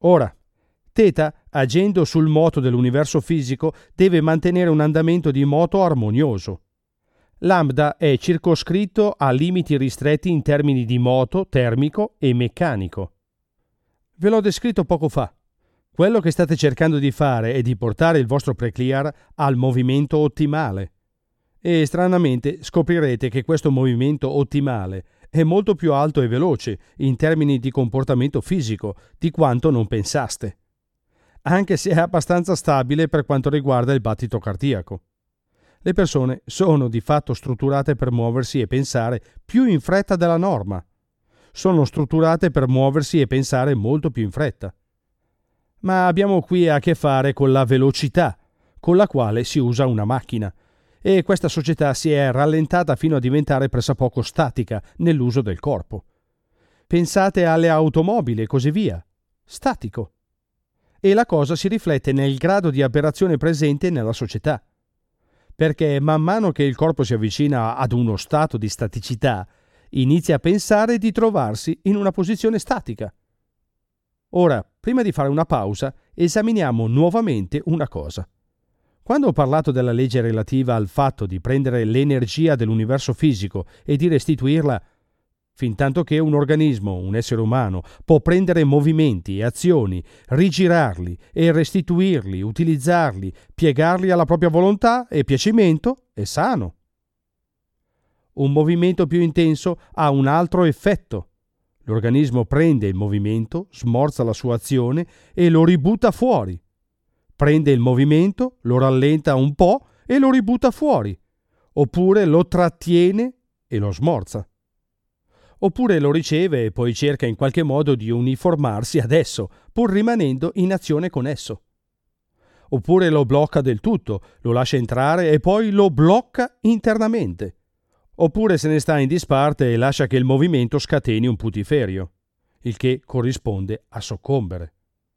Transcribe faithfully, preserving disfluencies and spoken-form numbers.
Ora, θ, agendo sul moto dell'universo fisico, deve mantenere un andamento di moto armonioso. Lambda è circoscritto a limiti ristretti in termini di moto, termico e meccanico. Ve l'ho descritto poco fa. Quello che state cercando di fare è di portare il vostro preclear al movimento ottimale. E stranamente scoprirete che questo movimento ottimale è molto più alto e veloce in termini di comportamento fisico di quanto non pensaste, anche se è abbastanza stabile per quanto riguarda il battito cardiaco. Le persone sono di fatto strutturate per muoversi e pensare più in fretta della norma. Sono strutturate per muoversi e pensare molto più in fretta. Ma abbiamo qui a che fare con la velocità con la quale si usa una macchina, e questa società si è rallentata fino a diventare pressappoco statica nell'uso del corpo. Pensate alle automobili e così via. Statico. E la cosa si riflette nel grado di aberrazione presente nella società. Perché man mano che il corpo si avvicina ad uno stato di staticità, inizia a pensare di trovarsi in una posizione statica. Ora, prima di fare una pausa, esaminiamo nuovamente una cosa. Quando ho parlato della legge relativa al fatto di prendere l'energia dell'universo fisico e di restituirla, fintanto che un organismo, un essere umano, può prendere movimenti e azioni, rigirarli e restituirli, utilizzarli, piegarli alla propria volontà e piacimento, è sano. Un movimento più intenso ha un altro effetto. L'organismo prende il movimento, smorza la sua azione e lo ributta fuori. Prende il movimento, lo rallenta un po' e lo ributta fuori, oppure lo trattiene e lo smorza. Oppure lo riceve e poi cerca in qualche modo di uniformarsi ad esso, pur rimanendo in azione con esso. Oppure lo blocca del tutto, lo lascia entrare e poi lo blocca internamente. Oppure se ne sta in disparte e lascia che il movimento scateni un putiferio, il che corrisponde a soccombere.